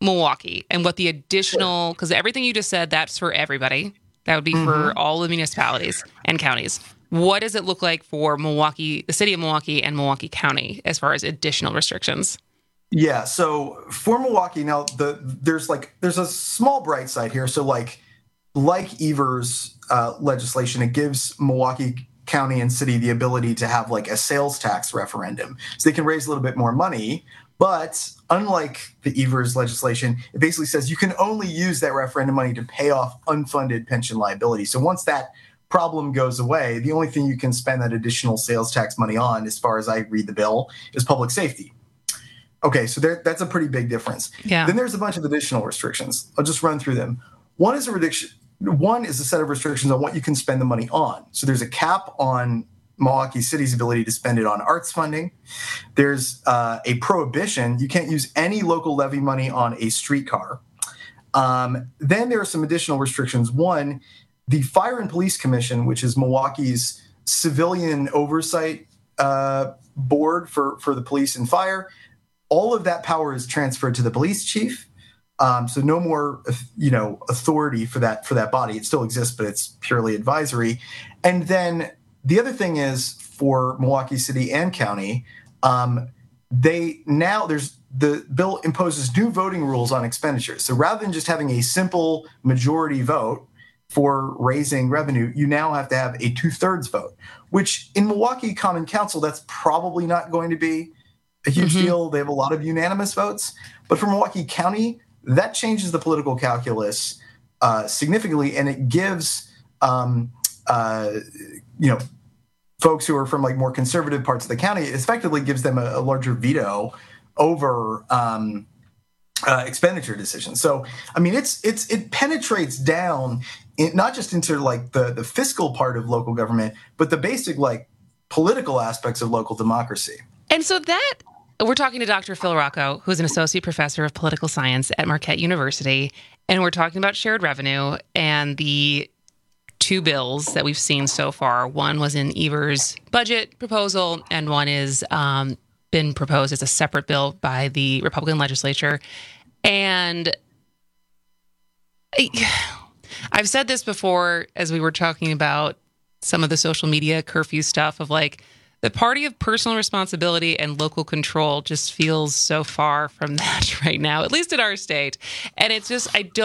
Milwaukee and what the additional, because everything you just said, that's for everybody. That would be for all the municipalities and counties. What does it look like for Milwaukee, the city of Milwaukee and Milwaukee County, as far as additional restrictions? Yeah. So for Milwaukee, now there's a small bright side here. So like Evers' legislation, it gives Milwaukee County and city the ability to have like a sales tax referendum, so they can raise a little bit more money. But unlike the Evers legislation, it basically says you can only use that referendum money to pay off unfunded pension liability. So once that problem goes away, the only thing you can spend that additional sales tax money on, as far as I read the bill, is public safety. Okay, so that's a pretty big difference. Yeah. Then there's a bunch of additional restrictions. I'll just run through them. One is a set of restrictions on what you can spend the money on. So there's a cap on Milwaukee City's ability to spend it on arts funding. There's a prohibition. You can't use any local levy money on a streetcar. Then there are some additional restrictions. One, the Fire and Police Commission, which is Milwaukee's civilian oversight board for the police and fire, all of that power is transferred to the police chief. So no more, authority for that body. It still exists, but it's purely advisory. And then the other thing is for Milwaukee City and County, the bill imposes new voting rules on expenditures. So rather than just having a simple majority vote for raising revenue, you now have to have a 2/3 vote, which in Milwaukee Common Council, that's probably not going to be a huge deal. They have a lot of unanimous votes. But for Milwaukee County, that changes the political calculus significantly, and it gives folks who are from like more conservative parts of the county, it effectively gives them a larger veto over expenditure decisions. So I mean, it penetrates down not just into like the fiscal part of local government, but the basic like political aspects of local democracy. And so that. We're talking to Dr. Phil Rocco, who's an associate professor of political science at Marquette University, and we're talking about shared revenue and the two bills that we've seen so far. One was in Evers' budget proposal, and one is been proposed as a separate bill by the Republican legislature. And I've said this before as we were talking about some of the social media curfew stuff of like, the party of personal responsibility and local control just feels so far from that right now, at least in our state. And it's just, it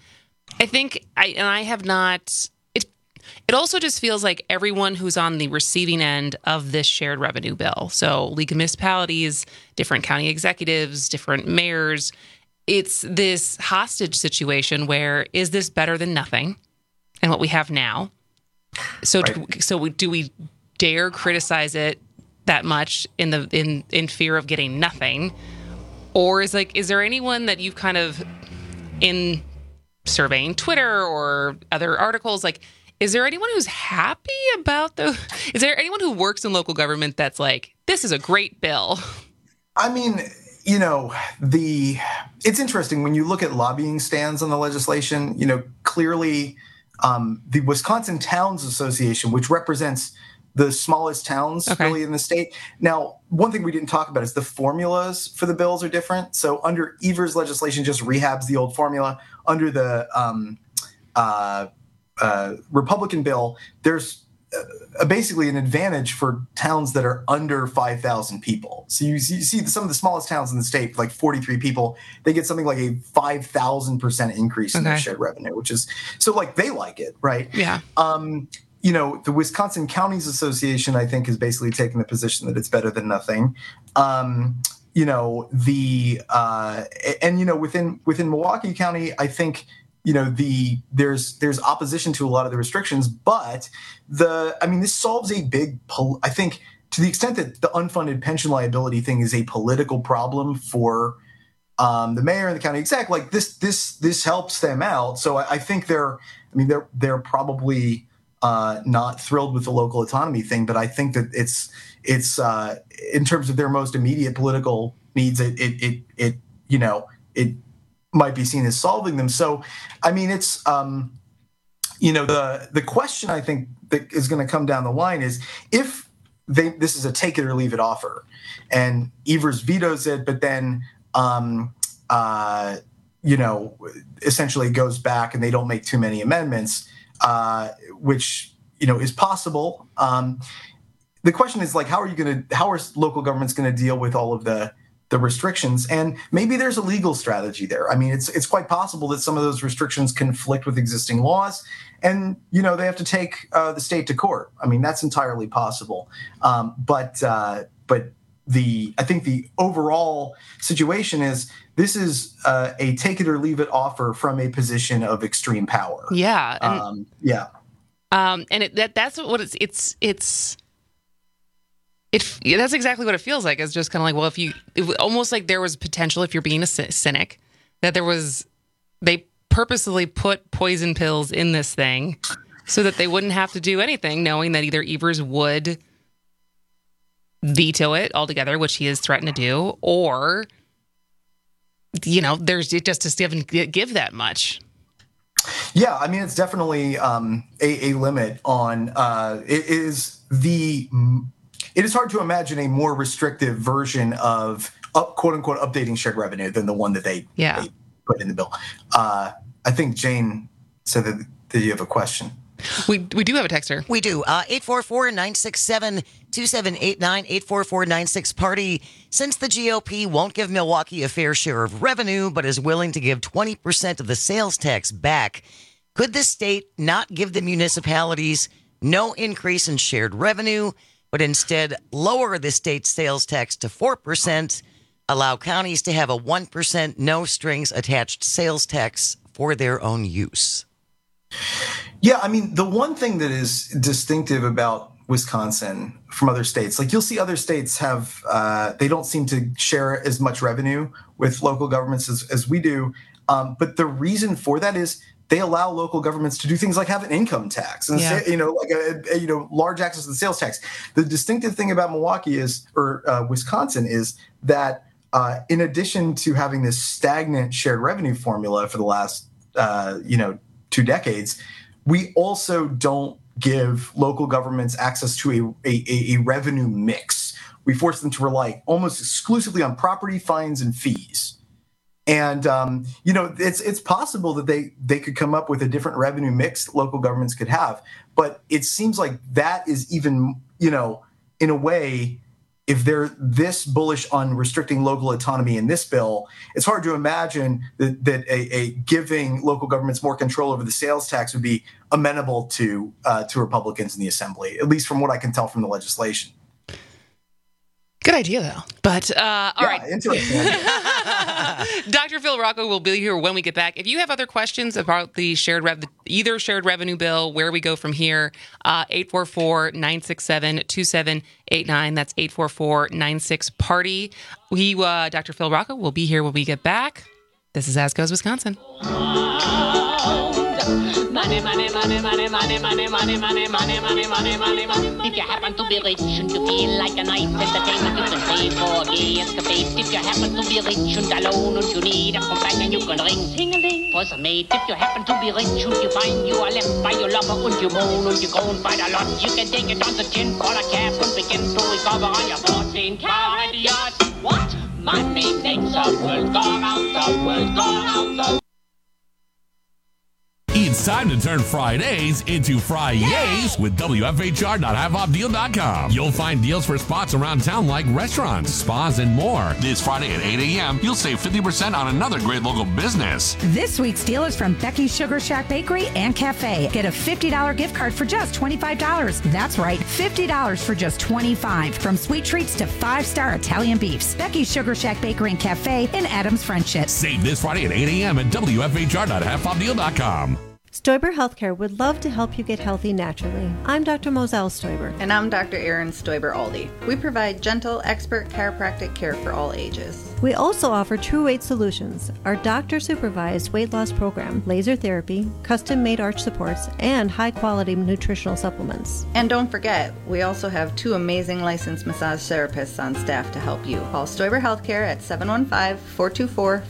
also just feels like everyone who's on the receiving end of this shared revenue bill. So League of Municipalities, different county executives, different mayors, it's this hostage situation where is this better than nothing and what we have now? So, right. Do we dare criticize it that much in fear of getting nothing? Or is there anyone that you've kind of, in surveying Twitter or other articles, like, is there anyone who's happy about is there anyone who works in local government that's like, this is a great bill? I mean, it's interesting when you look at lobbying stands on the legislation, clearly the Wisconsin Towns Association, which represents the smallest towns really in the state. Now, one thing we didn't talk about is the formulas for the bills are different. So under Evers' legislation just rehabs the old formula. Under the Republican bill, there's basically an advantage for towns that are under 5,000 people. So you see some of the smallest towns in the state, like 43 people, they get something like a 5,000% increase in their shared revenue, which is, so like they like it, right? Yeah. The Wisconsin Counties Association, I think, has basically taken the position that it's better than nothing. Within Milwaukee County, I think, there's opposition to a lot of the restrictions, but this solves a big, I think, to the extent that the unfunded pension liability thing is a political problem for the mayor and the county exec, like this helps them out. So I think they're probably not thrilled with the local autonomy thing, but I think that it's in terms of their most immediate political needs, it might be seen as solving them. So, I mean, it's the question I think that is going to come down the line is if this is a take it or leave it offer, and Evers vetoes it, but then essentially goes back and they don't make too many amendments, which, is possible. The question is, like, how are local governments going to deal with all of the restrictions? And maybe there's a legal strategy there. I mean, it's quite possible that some of those restrictions conflict with existing laws, and they have to take the state to court. I mean, that's entirely possible. But I think the overall situation is this is a take it or leave it offer from a position of extreme power. Yeah. And that's what that's exactly what it feels like. It's just kind of like, well, almost like there was potential, if you're being a cynic, that they purposely put poison pills in this thing so that they wouldn't have to do anything, knowing that either Evers would veto it altogether, which he has threatened to do, or, it just doesn't give that much. Yeah, I mean, it's definitely a limit on it is hard to imagine a more restrictive version of quote unquote updating shared revenue than the one that they put in the bill. I think Jane said that you have a question. We do have a texter. We do. 844-967-2789, 844-96-PARTY. Since the GOP won't give Milwaukee a fair share of revenue, but is willing to give 20% of the sales tax back, could the state not give the municipalities no increase in shared revenue, but instead lower the state's sales tax to 4%, allow counties to have a 1% no strings attached sales tax for their own use? Yeah, I mean, the one thing that is distinctive about Wisconsin from other states, like you'll see other states have, they don't seem to share as much revenue with local governments as we do. But the reason for that is they allow local governments to do things like have an income tax and large access to the sales tax. The distinctive thing about Wisconsin is that in addition to having this stagnant shared revenue formula for the last 2 decades, we also don't give local governments access to a revenue mix. We force them to rely almost exclusively on property fines and fees. And, it's possible that they could come up with a different revenue mix that local governments could have. But it seems like that is even, in a way, if they're this bullish on restricting local autonomy in this bill, it's hard to imagine that a giving local governments more control over the sales tax would be amenable to Republicans in the Assembly, at least from what I can tell from the legislation. Good idea, though. But, all right. Interesting. Dr. Phil Rocco will be here when we get back. If you have other questions about the either shared revenue bill, where we go from here, 844-967-2789. That's 844-96-PARTY. Dr. Phil Rocco will be here when we get back. This is As Goes Wisconsin. Money, money, money, money, money, money, money, money, money, money, money, money, money. If you happen to be rich and you feel like a nice entertainment, you can pay for gay escapades. If you happen to be rich and alone and you need a companion, you can ring ting-a-ling for some mate. If you happen to be rich and you find you are left by your lover and you moan and you groan by the lot, you can take it on the chin for a cap and begin to recover on your 14-carat yacht. What? Money makes the world go round, the world go round, the It's time to turn Fridays into Fri-yays with WFHR.halfoffdeal.com. You'll find deals for spots around town like restaurants, spas, and more. This Friday at 8 a.m., you'll save 50% on another great local business. This week's deal is from Becky's Sugar Shack Bakery and Cafe. Get a $50 gift card for just $25. That's right, $50 for just $25. From sweet treats to 5-star Italian beefs. Becky's Sugar Shack Bakery and Cafe in Adams Friendship. Save this Friday at 8 a.m. at WFHR.halfoffdeal.com. Stoiber Healthcare would love to help you get healthy naturally. I'm Dr. Moselle Stoiber. And I'm Dr. Erin Stoiber-Aldi. We provide gentle, expert chiropractic care for all ages. We also offer True Weight Solutions, our doctor-supervised weight loss program, laser therapy, custom-made arch supports, and high-quality nutritional supplements. And don't forget, we also have 2 amazing licensed massage therapists on staff to help you. Call Stoiber Healthcare at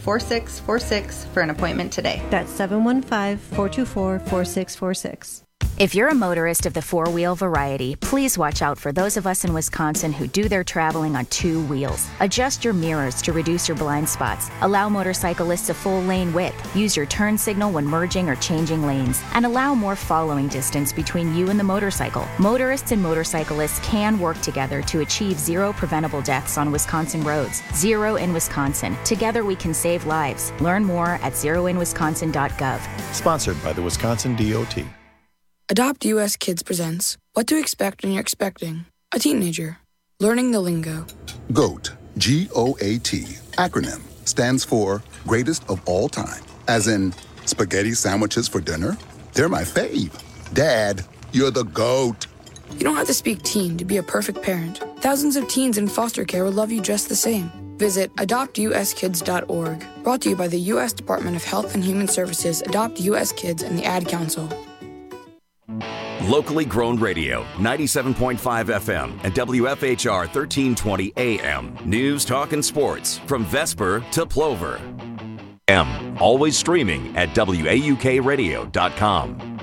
715-424-4646 for an appointment today. That's 715-424-4646. If you're a motorist of the four-wheel variety, please watch out for those of us in Wisconsin who do their traveling on two wheels. Adjust your mirrors to reduce your blind spots. Allow motorcyclists a full lane width. Use your turn signal when merging or changing lanes. And allow more following distance between you and the motorcycle. Motorists and motorcyclists can work together to achieve zero preventable deaths on Wisconsin roads. Zero in Wisconsin. Together we can save lives. Learn more at zeroinwisconsin.gov. Sponsored by the Wisconsin DOT. Adopt US Kids presents What to Expect When You're Expecting a Teenager. Learning the lingo. GOAT, G-O-A-T, acronym, stands for Greatest of All Time. As in, spaghetti sandwiches for dinner? They're my fave. Dad, you're the GOAT. You don't have to speak teen to be a perfect parent. Thousands of teens in foster care will love you just the same. Visit adoptuskids.org. Brought to you by the U.S. Department of Health and Human Services, Adopt U.S. Kids, and the Ad Council. Locally grown radio, 97.5 FM and WFHR 1320 AM. News, talk, and sports from Vesper to Plover. Always streaming at WAUKradio.com.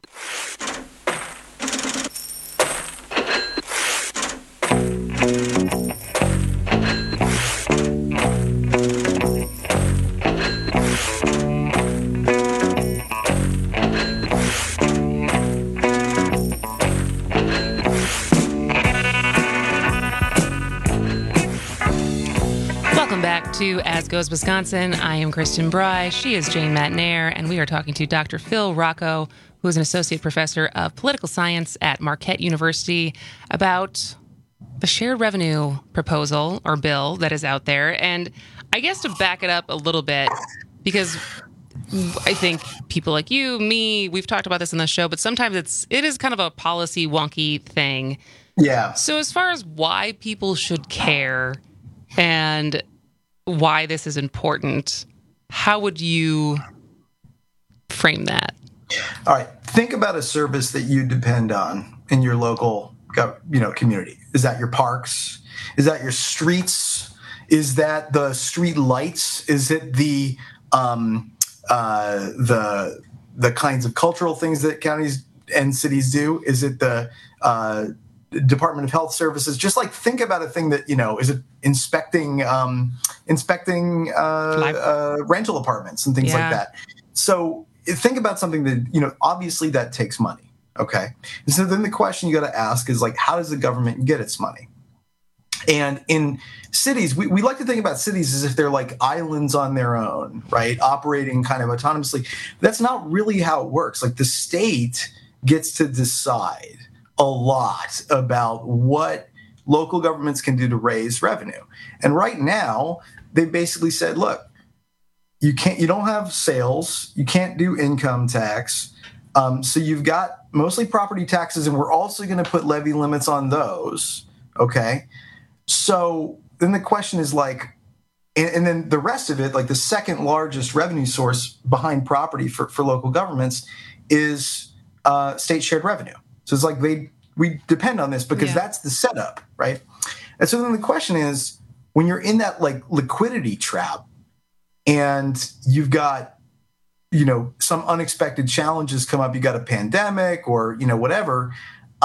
To As Goes Wisconsin. I am Kristen Bry. She is Jane Matnair, and we are talking to Dr. Phil Rocco, who is an associate professor of political science at Marquette University, about the shared revenue proposal or bill that is out there. And I guess to back it up a little bit, because I think people like you, me, we've talked about this in the show, but sometimes it is kind of a policy wonky thing. Yeah. So as far as why people should care and why this is important, how would you frame that? All right. Think about a service that you depend on in your local, community. Is that your parks? Is that your streets? Is that the street lights? Is it the kinds of cultural things that counties and cities do? Is it the Department of Health Services? Just like think about a thing that, is it inspecting rental apartments and things like that. So think about something that, obviously that takes money. Okay. And so then the question you got to ask is like, how does the government get its money? And in cities, we like to think about cities as if they're like islands on their own, right? Operating kind of autonomously. That's not really how it works. Like the state gets to decide a lot about what local governments can do to raise revenue. And right now, they basically said, look, you don't have sales, you can't do income tax. So you've got mostly property taxes, and we're also going to put levy limits on those. Okay. So then the question is like, and then the rest of it, like the second largest revenue source behind property for local governments is state shared revenue. So it's like we depend on this because that's the setup, right? And so then the question is, when you're in that like liquidity trap and you've got, some unexpected challenges come up, you got a pandemic or, whatever,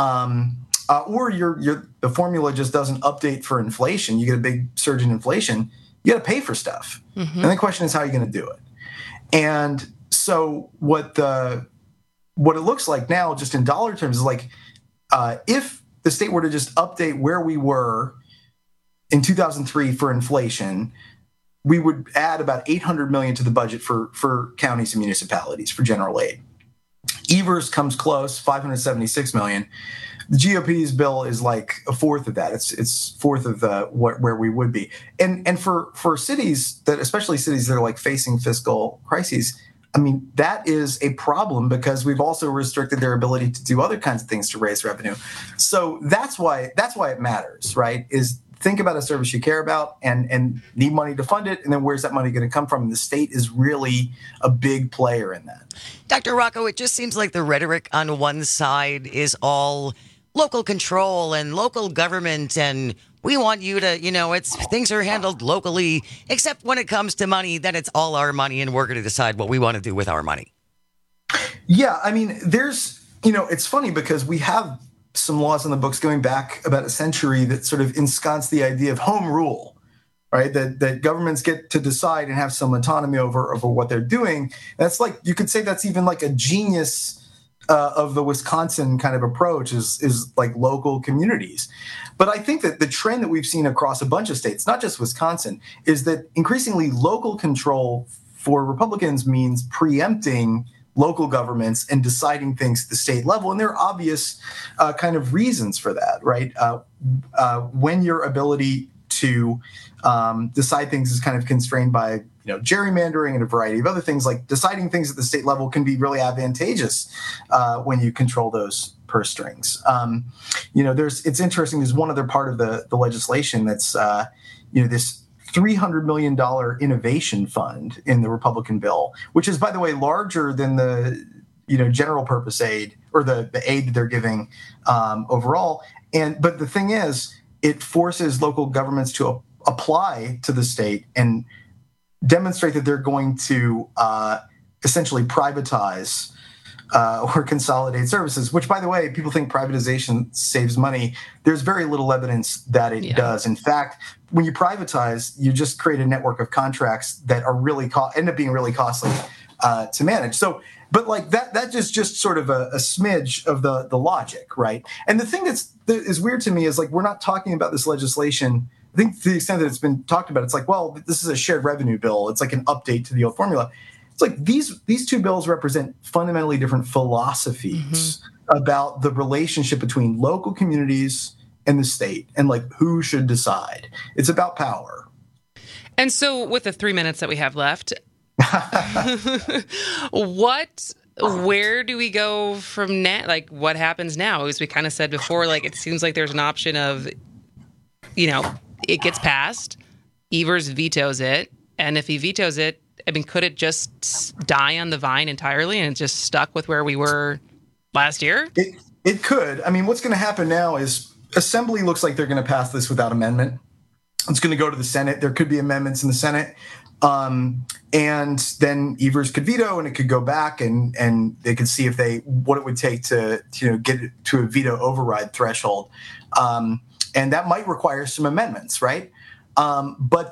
or the formula just doesn't update for inflation, you get a big surge in inflation, you got to pay for stuff. Mm-hmm. And the question is, how are you going to do it? And so what it looks like now, just in dollar terms, is like if the state were to just update where we were in 2003 for inflation, we would add about $800 million to the budget for counties and municipalities for general aid. Evers comes close, $576 million. The GOP's bill is like a fourth of that. It's fourth of where we would be. And for cities especially cities that are like facing fiscal crises, I mean, that is a problem because we've also restricted their ability to do other kinds of things to raise revenue. So that's why it matters, right? Is think about a service you care about and need money to fund it, and then where's that money going to come from? And the state is really a big player in that. Dr. Rocco, it just seems like the rhetoric on one side is all local control and local government, and we want you to, things are handled locally, except when it comes to money, then it's all our money and we're going to decide what we want to do with our money. Yeah, I mean, there's it's funny because we have some laws in the books going back about a century that sort of ensconce the idea of home rule, right? That governments get to decide and have some autonomy over what they're doing. That's like, you could say that's even like a genius of the Wisconsin kind of approach is like local communities. But I think that the trend that we've seen across a bunch of states, not just Wisconsin, is that increasingly local control for Republicans means preempting local governments and deciding things at the state level. And there are obvious kind of reasons for that, right? When your ability to decide things is kind of constrained by gerrymandering and a variety of other things, like deciding things at the state level can be really advantageous when you control those purse strings. It's interesting. There's one other part of the legislation that's this $300 million innovation fund in the Republican bill, which is, by the way, larger than the general purpose aid or the aid that they're giving overall. But the thing is, it forces local governments to apply to the state and demonstrate that they're going to essentially privatize or consolidate services, which, by the way, people think privatization saves money. There's very little evidence that it does. In fact, when you privatize, you just create a network of contracts that are really end up being really costly to manage. So, but like that is just sort of a smidge of the logic, right? And the thing that is weird to me is, like, we're not talking about this legislation. I think to the extent that it's been talked about, it's like, well, this is a shared revenue bill. It's like an update to the old formula. It's like these two bills represent fundamentally different philosophies about the relationship between local communities and the state and like who should decide. It's about power. And so with the 3 minutes that we have left, where do we go from now? Like, what happens now? As we kind of said before, like, it seems like there's an option of, it gets passed, Evers vetoes it, and if he vetoes it, I mean, could it just die on the vine entirely and just stuck with where we were last year? It could. I mean, what's going to happen now is Assembly looks like they're going to pass this without amendment. It's going to go to the Senate. There could be amendments in the Senate. And then Evers could veto, and it could go back, and they could see what it would take to get it to a veto override threshold. And that might require some amendments, right? But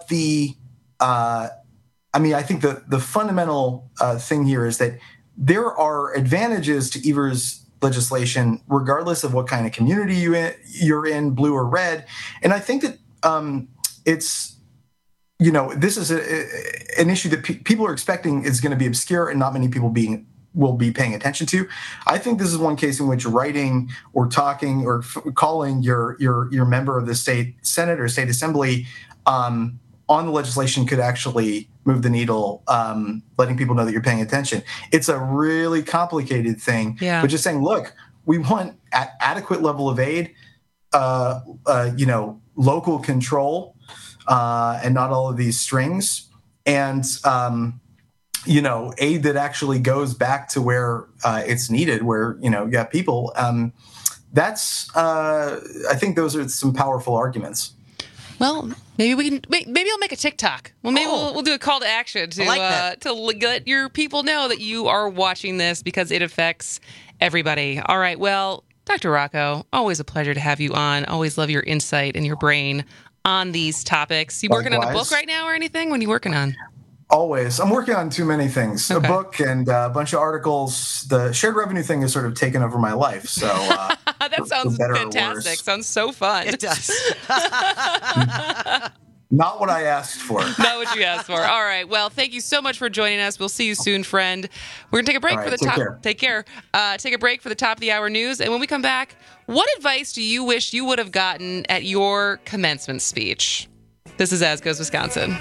I think the fundamental thing here is that there are advantages to Evers' legislation, regardless of what kind of community you're in, blue or red. And I think that it's, this is an issue that people are expecting is going to be obscure and not many people will be paying attention to. I think this is one case in which writing or talking or calling your member of the state Senate or state assembly on the legislation could actually move the needle, letting people know that you're paying attention. It's a really complicated thing, but just saying, look, we want adequate level of aid, local control, and not all of these strings, and aid that actually goes back to where it's needed, where you got people. That's I think those are some powerful arguments. Well, maybe I'll make a TikTok. Well, maybe we'll do a call to action to let your people know that you are watching this because it affects everybody. All right. Well, Dr. Rocco, always a pleasure to have you on. Always love your insight and your brain on these topics. You working on a book right now or anything? What are you working on? Always. I'm working on too many things. Okay. A book and a bunch of articles. The shared revenue thing has sort of taken over my life. So that sounds fantastic. Sounds so fun. It does. Not what I asked for. Not what you asked for. All right. Well, thank you so much for joining us. We'll see you soon, friend. We're going to take a break for the top. Take care. Take a break for the top of the hour news. And when we come back, what advice do you wish you would have gotten at your commencement speech? This is As Goes Wisconsin.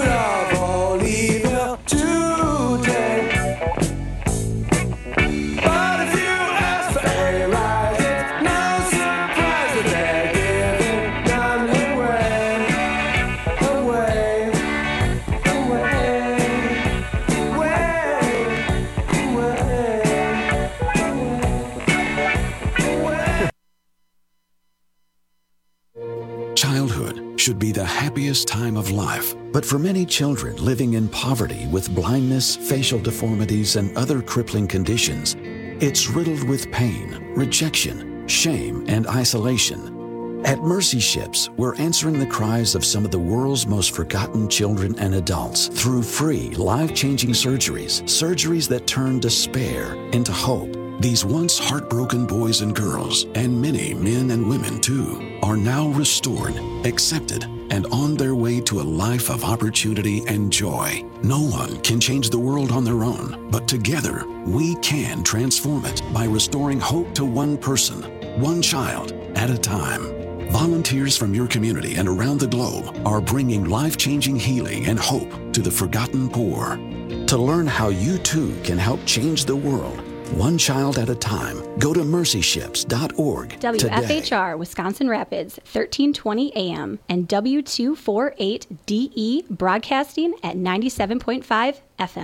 Childhood should be the happiest time of life, but for many children living in poverty with blindness, facial deformities, and other crippling conditions, It's riddled with pain, rejection, shame, and isolation. At Mercy Ships, we're answering the cries of some of the world's most forgotten children and adults through free, life-changing surgeries that turn despair into hope. These once heartbroken boys and girls, and many men and women too, are now restored, accepted, and on their way to a life of opportunity and joy. No one can change the world on their own, but together we can transform it by restoring hope to one person, one child at a time. Volunteers from your community and around the globe are bringing life-changing healing and hope to the forgotten poor. To learn how you too can help change the world, one child at a time, go to mercyships.org WFHR, Wisconsin Rapids, 1320 AM, and W248DE, broadcasting at 97.5 FM.